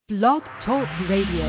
Blog Talk Radio.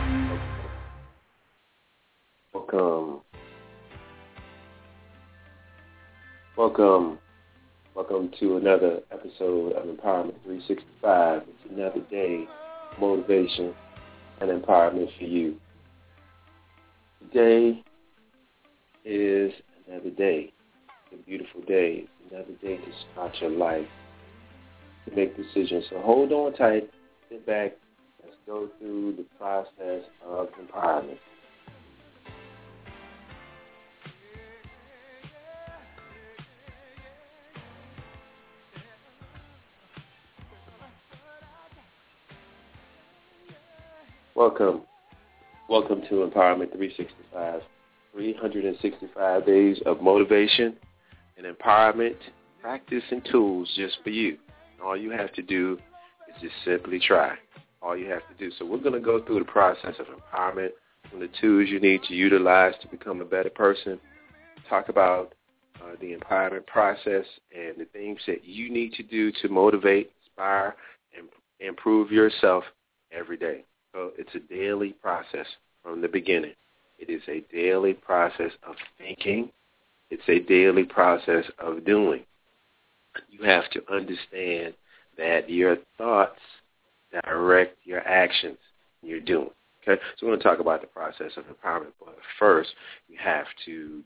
Welcome to another episode of Empowerment 365. It's another day of motivation and empowerment for you. Today is another day. It's a beautiful day. It's another day to start your life, to make decisions. So hold on tight, sit back, let's go through the process of empowerment. Welcome to Empowerment 365, 365 days of motivation and empowerment, practice, and tools just for you. All you have to do is just simply try. All you have to do. So we're going to go through the process of empowerment, and the tools you need to utilize to become a better person, talk about the empowerment process and the things that you need to do to motivate, inspire, and improve yourself every day. So it's a daily process from the beginning. It is a daily process of thinking. It's a daily process of doing. You have to understand that your thoughts direct your actions you're doing. Okay? So we're going to talk about the process of empowerment. But first, you have to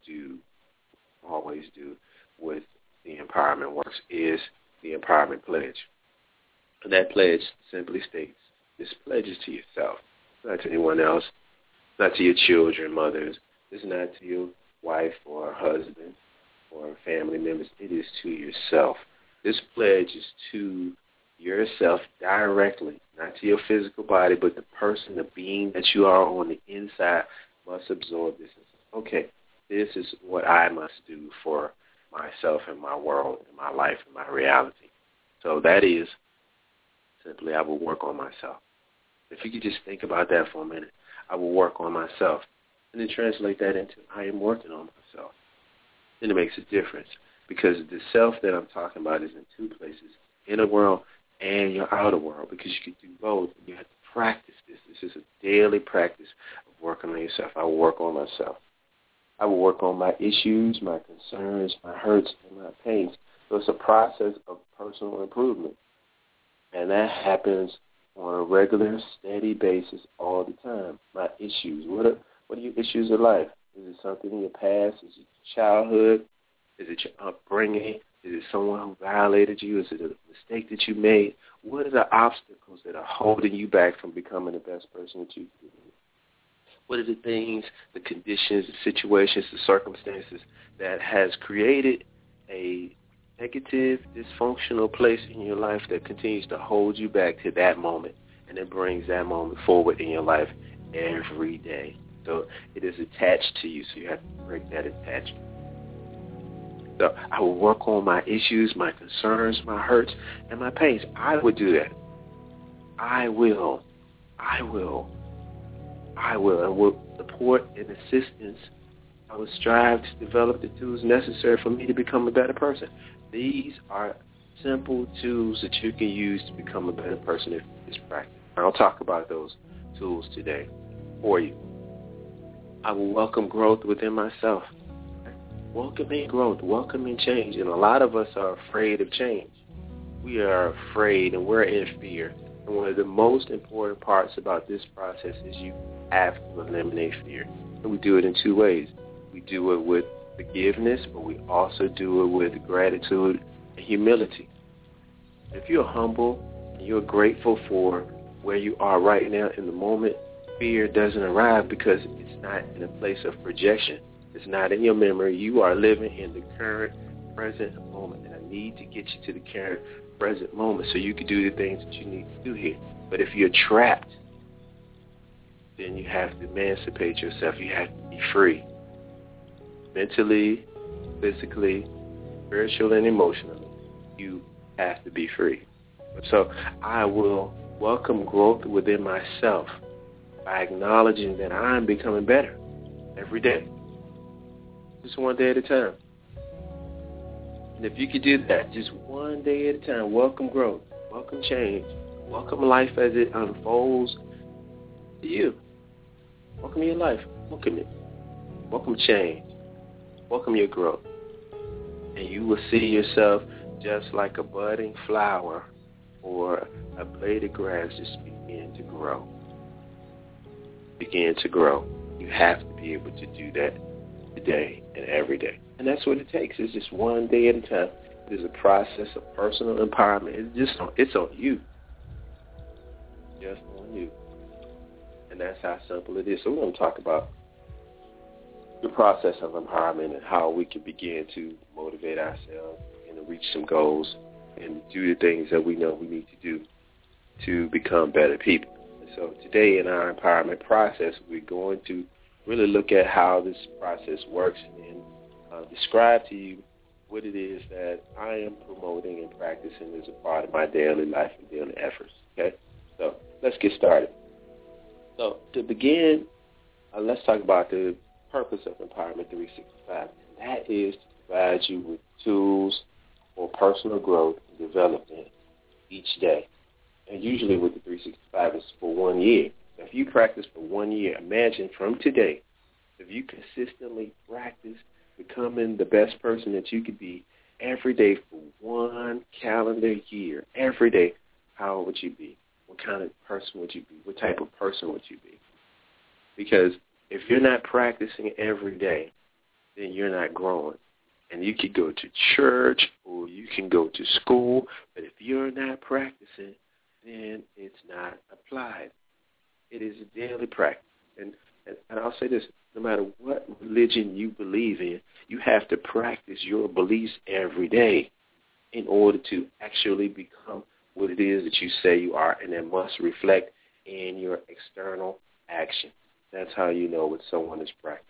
always do with the empowerment works is the empowerment pledge. And that pledge simply states, this pledge is to yourself, not to anyone else, not to your children, mothers. It's not to your wife or husband or family members. It is to yourself. This pledge is to yourself directly, not to your physical body, but the person, the being that you are on the inside must absorb this. Okay, this is what I must do for myself and my world and my life and my reality. So that is simply I will work on myself. If you could just think about that for a minute, I will work on myself. And then translate that into I am working on myself. Then it makes a difference because the self that I'm talking about is in two places, inner world and your outer world, because you can do both. You have to practice this. This is a daily practice of working on yourself. I will work on myself. I will work on my issues, my concerns, my hurts, and my pains. So it's a process of personal improvement. And that happens on a regular, steady basis all the time. My issues. What are your issues of life? Is it something in your past? Is it your childhood? Is it your upbringing? Is it someone who violated you? Is it a mistake that you made? What are the obstacles that are holding you back from becoming the best person that you can be? What are the things, the conditions, the situations, the circumstances that has created a negative, dysfunctional place in your life that continues to hold you back to that moment, and it brings that moment forward in your life every day. So it is attached to you, so you have to break that attachment. So I will work on my issues, my concerns, my hurts, and my pains. I would do that. I will. And with support and assistance, I will strive to develop the tools necessary for me to become a better person. These are simple tools that you can use to become a better person if you just practice. I'll talk about those tools today for you. I will welcome growth within myself. Welcoming growth, welcoming change. And a lot of us are afraid of change. We are afraid and we're in fear. And one of the most important parts about this process is you have to eliminate fear. And we do it in two ways. We do it with forgiveness, but we also do it with gratitude and humility. If you're humble and you're grateful for where you are right now in the moment, fear doesn't arrive because it's not in a place of projection. It's not in your memory. You are living in the current, present moment. And I need to get you to the current, present moment so you can do the things that you need to do here. But if you're trapped, then you have to emancipate yourself. You have to be free. Mentally, physically, spiritually, and emotionally, you have to be free. So I will welcome growth within myself by acknowledging that I'm becoming better every day. Just one day at a time. And if you could do that, just one day at a time, welcome growth, welcome change, Welcome life as it unfolds to you. Welcome your life. Welcome it. Welcome change. Welcome your growth. And you will see yourself just like a budding flower or a blade of grass just begin to grow. Begin to grow. You have to be able to do that today and every day. And that's what it takes. It's just one day at a time. It is a process of personal empowerment. It's on you. Just on you. And that's how simple it is. So we're going to talk about the process of empowerment and how we can begin to motivate ourselves and to reach some goals and do the things that we know we need to do to become better people. And so today in our empowerment process, we're going to really look at how this process works and describe to you what it is that I am promoting and practicing as a part of my daily life and daily efforts. Okay? So let's get started. So to begin, let's talk about the purpose of Empowerment 365. And that is to provide you with tools for personal growth and development each day. And usually with the 365, it's for 1 year. So if you practice for 1 year, imagine from today, if you consistently practice becoming the best person that you could be every day for 1 calendar year, every day, how would you be? What kind of person would you be? What type of person would you be? Because if you're not practicing every day, then you're not growing. And you could go to church or you can go to school, but if you're not practicing, then it's not applied. It is a daily practice. And I'll say this, no matter what religion you believe in, you have to practice your beliefs every day in order to actually become what it is that you say you are, and it must reflect in your external action. That's how you know what someone is practicing.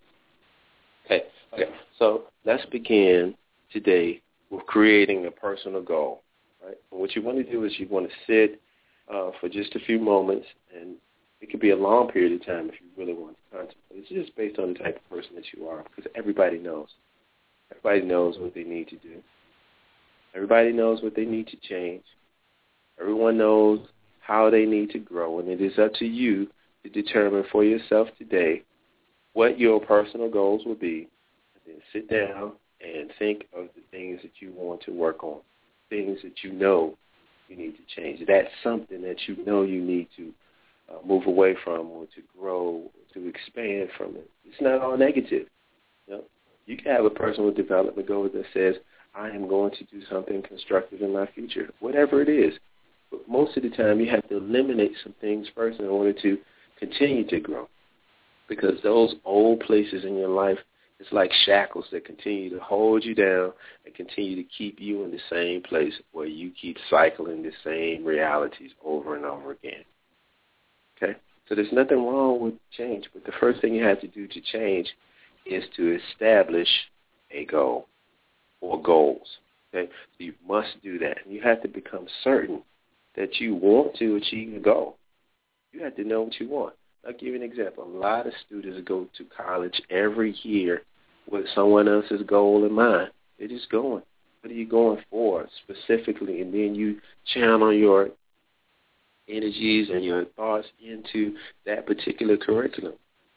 Okay. So let's begin today with creating a personal goal. Right? And what you want to do is you want to sit for just a few moments, and it could be a long period of time if you really want to contemplate. It's just based on the type of person that you are, because everybody knows. Everybody knows what they need to do. Everybody knows what they need to change. Everyone knows how they need to grow, and it is up to you to determine for yourself today what your personal goals will be, and then sit down and think of the things that you want to work on, things that you know you need to change. That's something that you know you need to move away from or to grow or to expand from it. It's not all negative. You can have a personal development goal that says, I am going to do something constructive in my future, whatever it is. But most of the time, you have to eliminate some things first in order to continue to grow, because those old places in your life, it's like shackles that continue to hold you down and continue to keep you in the same place where you keep cycling the same realities over and over again. Okay? So there's nothing wrong with change, but the first thing you have to do to change is to establish a goal or goals. Okay? So you must do that. And you have to become certain that you want to achieve a goal. You have to know what you want. I'll give you an example. A lot of students go to college every year with someone else's goal in mind. They're just going. What are you going for specifically? And then you channel your energies and your thoughts into that particular curriculum.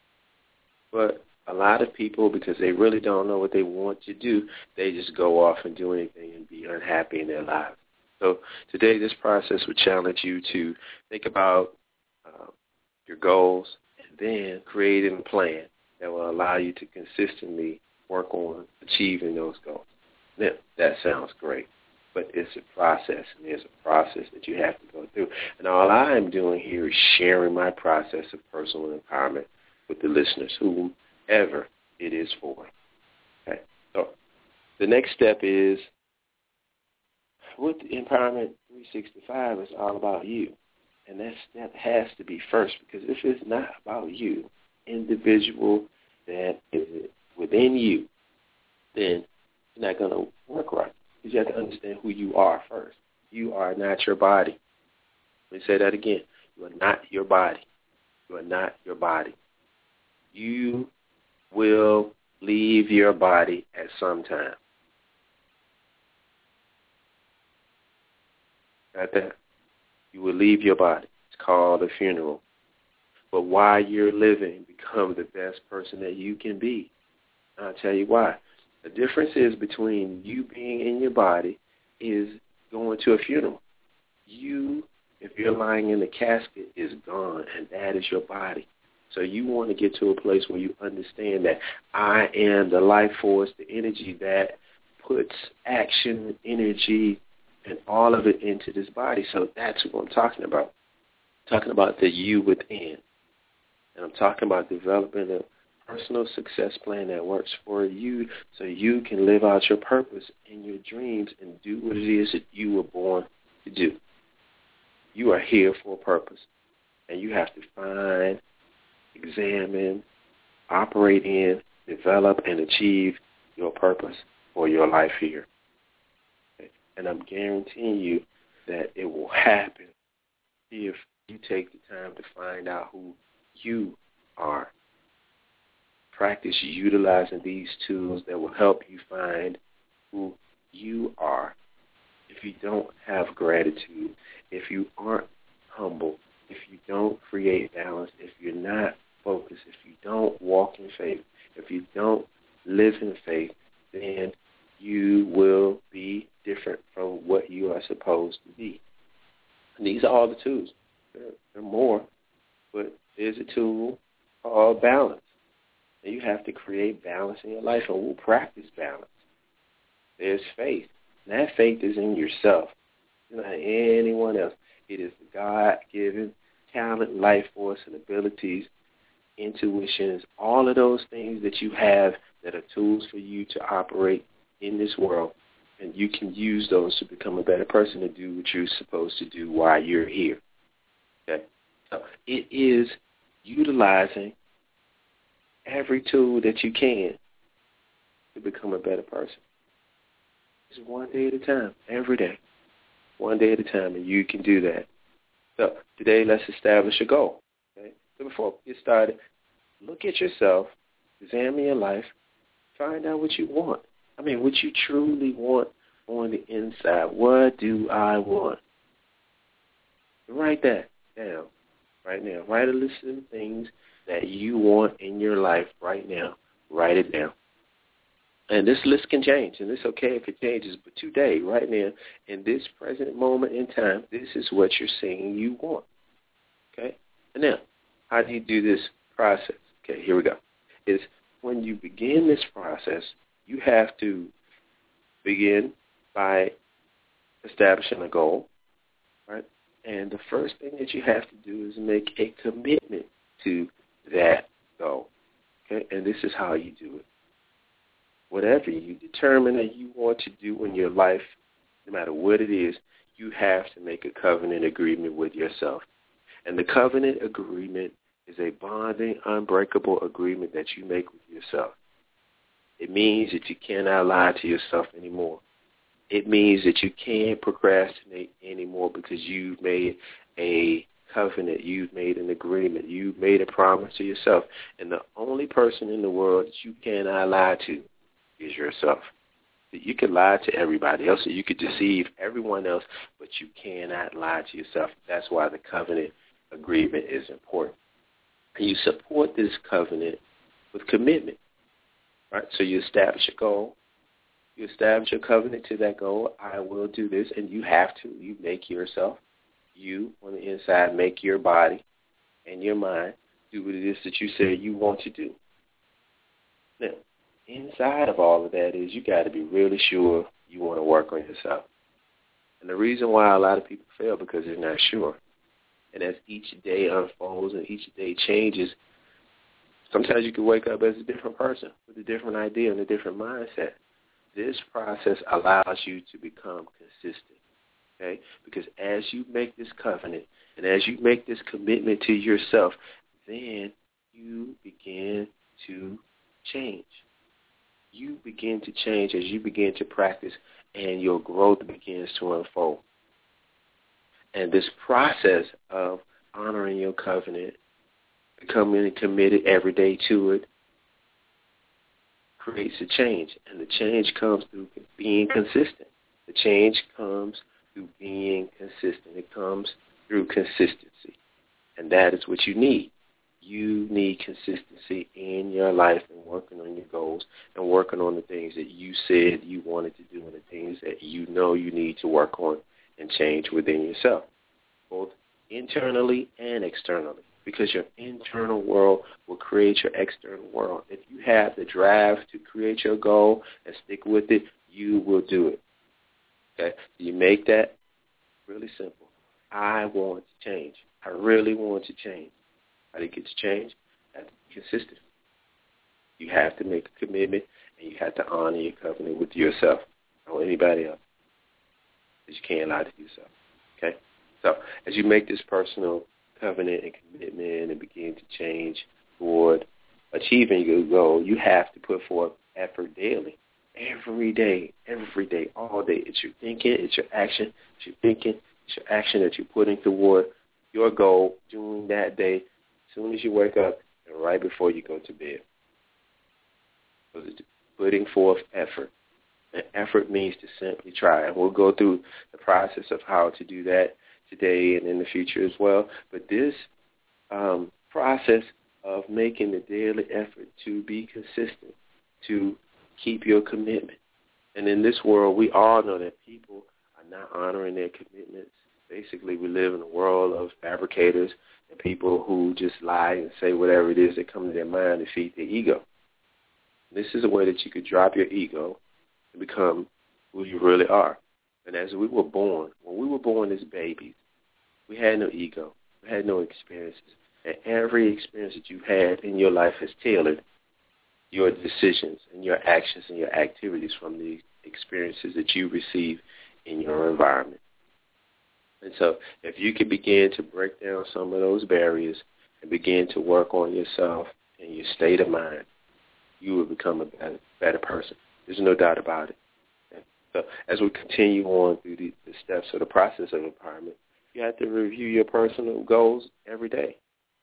But a lot of people, because they really don't know what they want to do, they just go off and do anything and be unhappy in their lives. So today this process would challenge you to think about your goals and then creating a plan that will allow you to consistently work on achieving those goals. Now, that sounds great, but it's a process, and there's a process that you have to go through. And all I'm doing here is sharing my process of personal empowerment with the listeners, whomever it is for. Okay. So the next step is, with Empowerment 365, it's all about you. And that step has to be first, because if it's not about you, individual that is within you, then you're not going to work right. Because you have to understand who you are first. You are not your body. Let me say that again. You are not your body. You are not your body. You will leave your body at some time. Got that? You will leave your body. It's called a funeral. But while you're living, become the best person that you can be. I'll tell you why. The difference is between you being in your body is going to a funeral. You, if you're lying in the casket, is gone, and that is your body. So you want to get to a place where you understand that I am the life force, the energy that puts action, energy, and all of it into this body. So that's what I'm talking about. I'm talking about the you within. And I'm talking about developing a personal success plan that works for you so you can live out your purpose and your dreams and do what it is that you were born to do. You are here for a purpose, and you have to find, examine, operate in, develop, and achieve your purpose for your life here. Okay? And I'm guaranteeing you that it will happen if you take the time to find out who you are. Practice utilizing these tools that will help you find who you are. If you don't have gratitude, if you aren't humble, if you don't create balance, if you're not focused, if you don't walk in faith, if you don't live in faith, then you will be different from what you are supposed to be. And these are all the tools. There are more, but there's a tool called balance. And you have to create balance in your life, and we'll practice balance. There's faith. And that faith is in yourself. It's not anyone else. It is the God-given talent, life force, and abilities, intuitions, all of those things that you have that are tools for you to operate in this world. And you can use those to become a better person to do what you're supposed to do while you're here. Okay? So it is utilizing every tool that you can to become a better person. It's one day at a time, every day, one day at a time, and you can do that. So today, let's establish a goal. Okay? So before we get started, look at yourself, examine your life, find out what you want. I mean, what you truly want on the inside. What do I want? Write that down right now. Write a list of things that you want in your life right now. Write it down. And this list can change, and it's okay if it changes, but today, right now, in this present moment in time, this is what you're saying you want. Okay? And now, how do you do this process? Okay, here we go. Is when you begin this process, you have to begin by establishing a goal, right? And the first thing that you have to do is make a commitment to that goal. Okay? And this is how you do it. Whatever you determine that you want to do in your life, no matter what it is, you have to make a covenant agreement with yourself. And the covenant agreement is a bonding, unbreakable agreement that you make with yourself. It means that you cannot lie to yourself anymore. It means that you can't procrastinate anymore because you've made a covenant, you've made an agreement, you've made a promise to yourself. And the only person in the world that you cannot lie to is yourself. You could lie to everybody else, or you could deceive everyone else, but you cannot lie to yourself. That's why the covenant agreement is important. And you support this covenant with commitment, right? So you establish a goal. You establish a covenant to that goal. I will do this, and you have to. You make yourself. You, on the inside, make your body and your mind do what it is that you say you want to do. Now, inside of all of that is you got to be really sure you want to work on yourself. And the reason why a lot of people fail because they're not sure. And as each day unfolds and each day changes, sometimes you can wake up as a different person with a different idea and a different mindset. This process allows you to become consistent, okay? Because as you make this covenant and as you make this commitment to yourself, then you begin to change. You begin to change as you begin to practice, and your growth begins to unfold. And this process of honoring your covenant, becoming committed every day to it, creates a change. And the change comes through being consistent. The change comes through being consistent. It comes through consistency. And that is what you need. You need consistency in your life and working on your goals and working on the things that you said you wanted to do and the things that you know you need to work on and change within yourself, both internally and externally, because your internal world will create your external world. If you have the drive to create your goal and stick with it, you will do it. Okay? So you make that really simple. I want to change. I really want to change. How do you get to change? You have to be consistent. You have to make a commitment, and you have to honor your covenant with yourself or anybody else. Because you can't lie to yourself. Okay? So as you make this personal covenant and commitment and begin to change toward achieving your goal, you have to put forth effort daily. Every day, all day. It's your thinking, it's your action, it's your thinking, it's your action that you're putting toward your goal during that day as soon as you wake up and right before you go to bed. So it's putting forth effort. And effort means to simply try. And we'll go through the process of how to do that today and in the future as well. But this process of making the daily effort to be consistent, to keep your commitment. And in this world, we all know that people are not honoring their commitments. Basically, we live in a world of fabricators and people who just lie and say whatever it is that comes to their mind to feed their ego. This is a way that you could drop your ego and become who you really are. And as we were born, when we were born as babies, we had no ego. We had no experiences. And every experience that you've had in your life has tailored your decisions and your actions and your activities from the experiences that you receive in your environment. And so if you can begin to break down some of those barriers and begin to work on yourself and your state of mind, you will become a better person. There's no doubt about it. Okay? So as we continue on through the steps of the process of empowerment, you have to review your personal goals every day.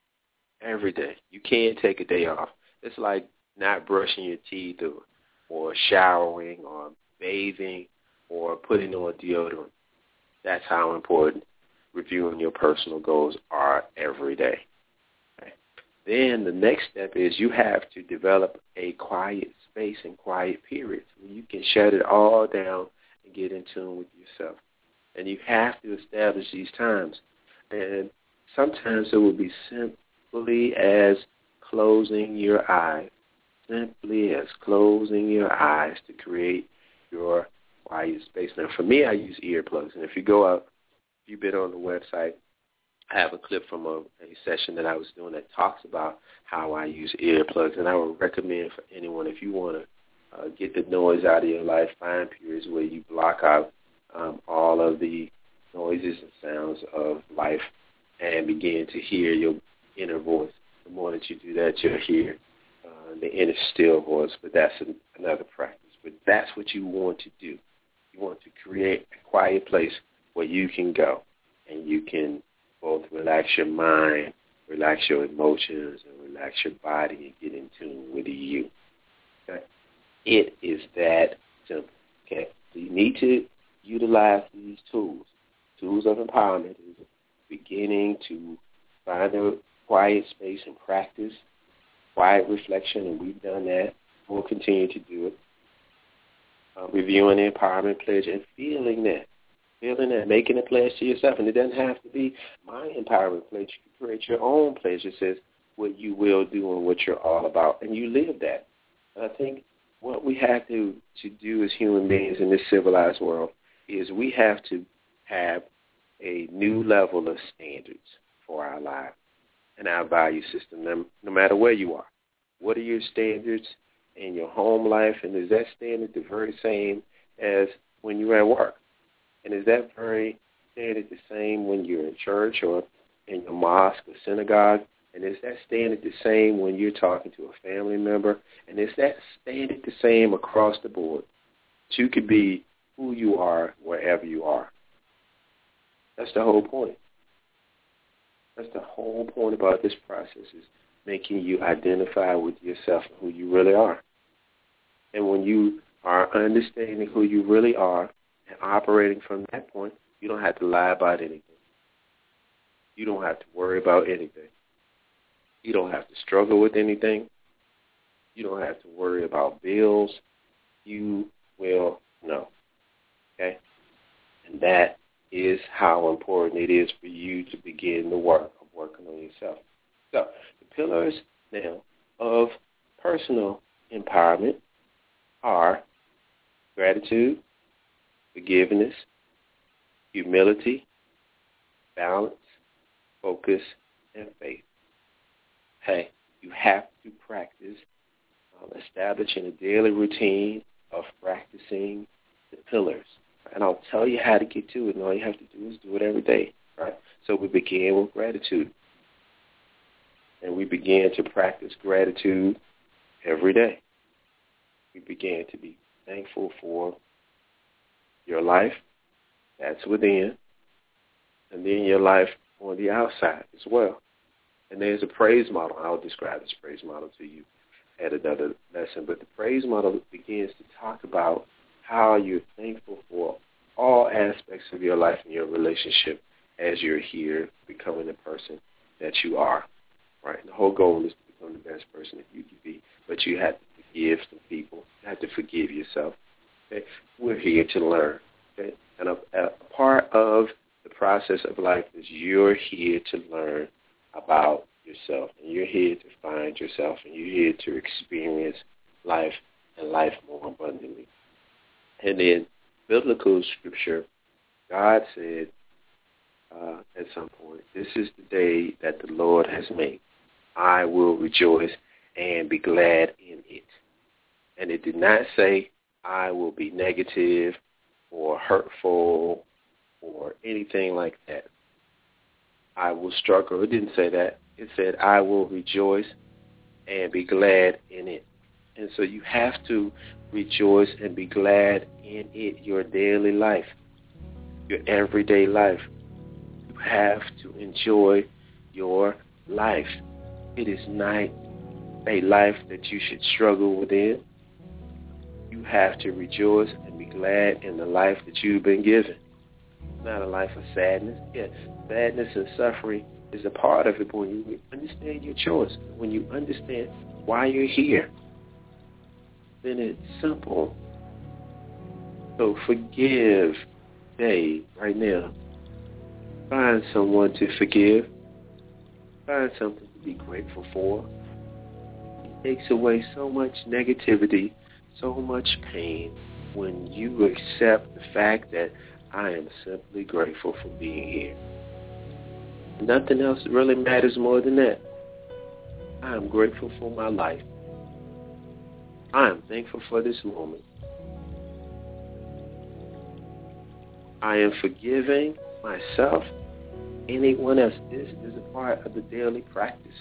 Every day. You can't take a day off. It's like not brushing your teeth or showering or bathing or putting on deodorant. That's how important reviewing your personal goals are every day. Okay? Then the next step is you have to develop a quiet space and quiet periods where you can shut it all down and get in tune with yourself. And you have to establish these times. And sometimes it will be simply as closing your eyes. Simply as closing your eyes to create your quiet space. Now, for me, I use earplugs. And if you go out, if you've been on the website, I have a clip from a session that I was doing that talks about how I use earplugs. And I would recommend for anyone, if you want to get the noise out of your life, find periods where you block out all of the noises and sounds of life and begin to hear your inner voice. The more that you do that, you'll hear the inner still voice, but that's another practice. But that's what you want to do. You want to create a quiet place where you can go and you can both relax your mind, relax your emotions, and relax your body and get in tune with you. Okay? It is that simple. Okay? So you need to utilize these tools. Tools of empowerment is beginning to find a quiet space and practice quiet reflection, and we've done that. We'll continue to do it. Reviewing the empowerment pledge and feeling that, making a pledge to yourself. And it doesn't have to be my empowerment pledge. You can create your own pledge that says what you will do and what you're all about, and you live that. And I think what we have to do as human beings in this civilized world is we have to have a new level of standards for our lives and our value system, no matter where you are. What are your standards in your home life, and is that standard the very same as when you're at work? And is that very standard the same when you're in church or in your mosque or synagogue? And is that standard the same when you're talking to a family member? And is that standard the same across the board? You could be who you are wherever you are. That's the whole point. That's the whole point about this process, is making you identify with yourself and who you really are. And when you are understanding who you really are and operating from that point, you don't have to lie about anything. You don't have to worry about anything. You don't have to struggle with anything. You don't have to worry about bills. You will know. Okay? And that is how important it is for you to begin the work of working on yourself. So the pillars now of personal empowerment are gratitude, forgiveness, humility, balance, focus, and faith. Hey, you have to practice establishing a daily routine of practicing the pillars. And I'll tell you how to get to it, and all you have to do is do it every day, right? So we begin with gratitude. And we begin to practice gratitude every day. We begin to be thankful for your life, that's within, and then your life on the outside as well. And there's a praise model. I'll describe this praise model to you at another lesson. But the praise model begins to talk about how you're thankful for all aspects of your life and your relationship as you're here becoming the person that you are. Right? And the whole goal is to become the best person that you can be. But you have to forgive some people. You have to forgive yourself. Okay? We're here to learn. Okay? And a part of the process of life is you're here to learn about yourself. And you're here to find yourself. And you're here to experience life and life more abundantly. And in biblical scripture, God said at some point, this is the day that the Lord has made. I will rejoice and be glad in it. And it did not say I will be negative or hurtful or anything like that. I will struggle. It didn't say that. It said I will rejoice and be glad in it. And so you have to rejoice and be glad in it, your daily life, your everyday life. You have to enjoy your life. It is not a life that you should struggle within. You have to rejoice and be glad in the life that you've been given. It's not a life of sadness. Yes, sadness and suffering is a part of it, but when you understand your choice, when you understand why you're here, then it's simple. So forgive today, right now. Find someone to forgive. Find something to be grateful for. It takes away so much negativity, so much pain when you accept the fact that I am simply grateful for being here. Nothing else really matters more than that. I am grateful for my life. I am thankful for this moment. I am forgiving myself, anyone else. This is a part of the daily practice.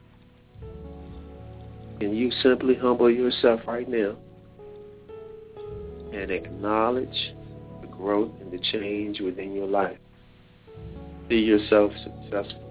Can you simply humble yourself right now and acknowledge the growth and the change within your life? See yourself successful.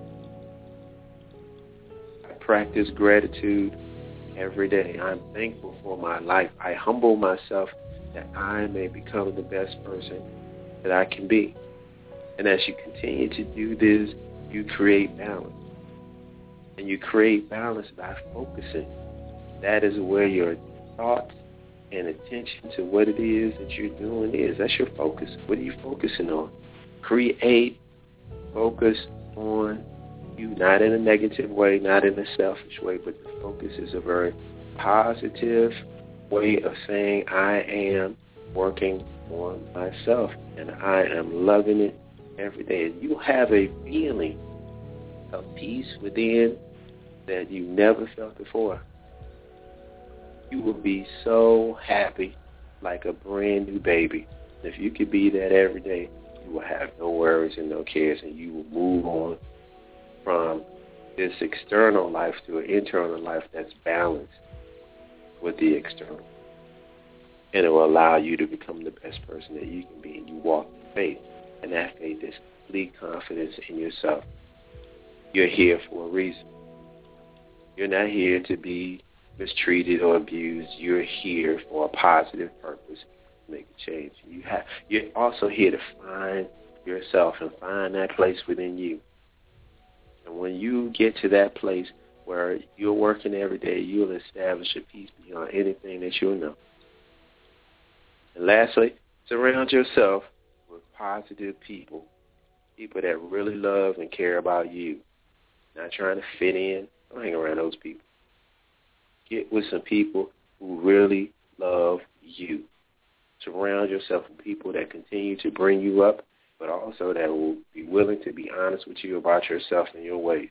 I practice gratitude every day. I'm thankful for my life. I humble myself that I may become the best person that I can be. And as you continue to do this, you create balance. And you create balance by focusing. That is where your thoughts and attention to what it is that you're doing is. That's your focus. What are you focusing on? Create, focus on you, not in a negative way, not in a selfish way, but the focus is a very positive way of saying I am working on myself and I am loving it every day. And you have a feeling of peace within that you never felt before. You will be so happy like a brand new baby. If you could be that every day, you will have no worries and no cares, and you will move on from this external life to an internal life that's balanced with the external. And it will allow you to become the best person that you can be, and you walk in faith. And that faith is complete confidence in yourself. You're here for a reason. You're not here to be mistreated or abused. You're here for a positive purpose to make a change. You're also here to find yourself and find that place within you And when you get to that place where you're working every day, you'll establish a peace beyond anything that you'll know. And lastly, surround yourself with positive people, people that really love and care about you, not trying to fit in. Don't hang around those people. Get with some people who really love you. Surround yourself with people that continue to bring you up, but also that will be willing to be honest with you about yourself and your ways.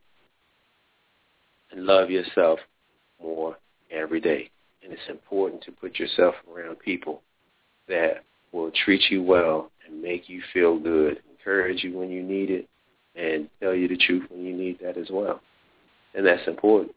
And love yourself more every day. And it's important to put yourself around people that will treat you well and make you feel good, encourage you when you need it, and tell you the truth when you need that as well. And that's important.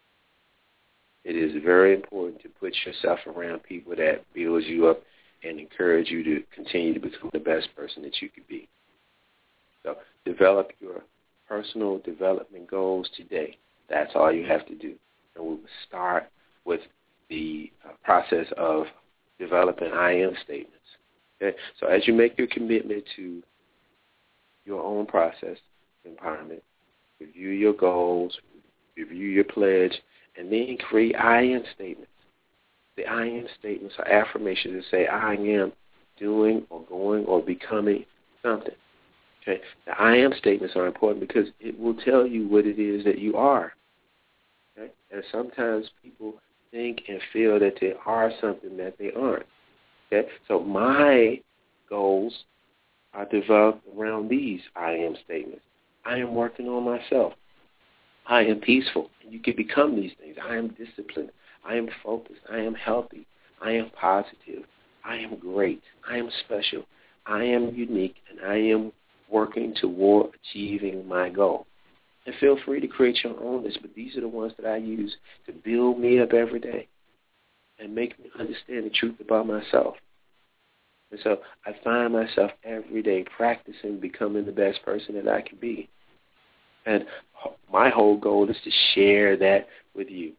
It is very important to put yourself around people that builds you up and encourage you to continue to become the best person that you could be. So develop your personal development goals today. That's all you have to do. And we'll start with the process of developing I am statements. Okay? So as you make your commitment to your own process of empowerment, review your goals, review your pledge, and then create I am statements. The I am statements are affirmations that say I am doing or going or becoming something. Okay? The I am statements are important because it will tell you what it is that you are. Okay? And sometimes people think and feel that they are something that they aren't. Okay? So my goals are developed around these I am statements. I am working on myself. I am peaceful. And you can become these things. I am disciplined. I am focused. I am healthy. I am positive. I am great. I am special. I am unique. And I am working toward achieving my goal. And feel free to create your own list, but these are the ones that I use to build me up every day and make me understand the truth about myself. And so I find myself every day practicing becoming the best person that I can be. And my whole goal is to share that with you.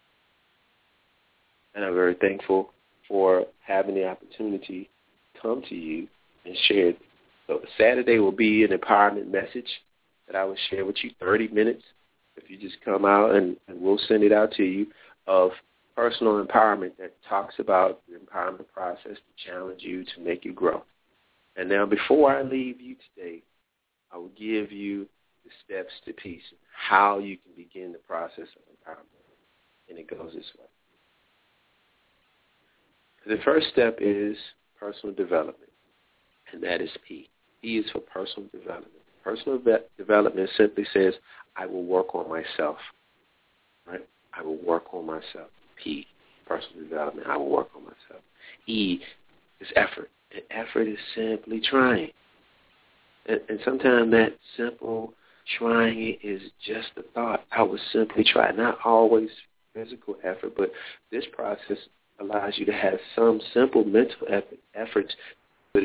And I'm very thankful for having the opportunity to come to you and share it. So Saturday will be an empowerment message that I will share with you, 30 minutes. If you just come out and we'll send it out to you, of personal empowerment that talks about the empowerment process to challenge you, to make you grow. And now before I leave you today, I will give you the steps to peace, how you can begin the process of empowerment. And it goes this way. The first step is personal development, and that is P. P is for personal development. Personal development simply says, I will work on myself. Right? I will work on myself. P, personal development, I will work on myself. E is effort. And effort is simply trying. And sometimes that simple trying is just a thought. I will simply try. Not always physical effort, but this process allows you to have some simple mental efforts. But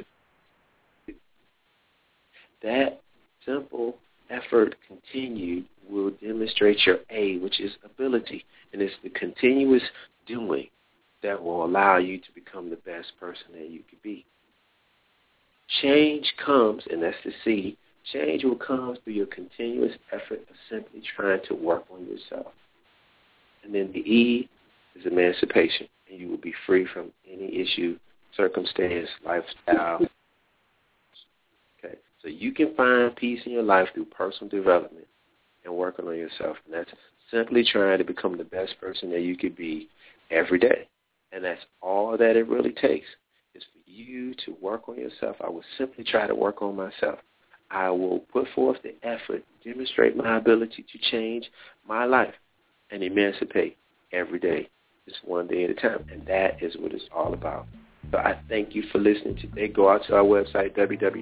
that simple effort continued will demonstrate your A, which is ability. And it's the continuous doing that will allow you to become the best person that you could be. Change comes, and that's the C, change will come through your continuous effort of simply trying to work on yourself. And then the E is emancipation, and you will be free from any issue, circumstance, lifestyle. Okay, so you can find peace in your life through personal development and working on yourself. And that's simply trying to become the best person that you could be every day. And that's all that it really takes is for you to work on yourself. I will simply try to work on myself. I will put forth the effort, demonstrate my ability to change my life and emancipate every day, just one day at a time. And that is what it's all about. So I thank you for listening today. Go out to our website,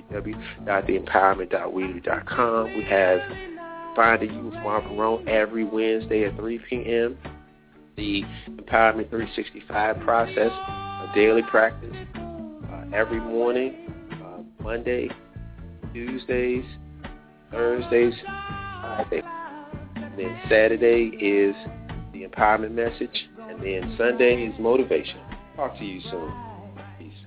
www.theempowerment.weebly.com. We have Finding You with Marvin Roan every Wednesday at 3 p.m. The Empowerment 365 process, a daily practice, every morning, Monday, Tuesdays, Thursdays, Friday. And then Saturday is the empowerment message, and then Sunday is motivation. Talk to you soon. Peace.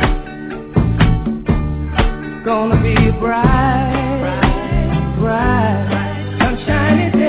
Gonna be bright, bright. anything.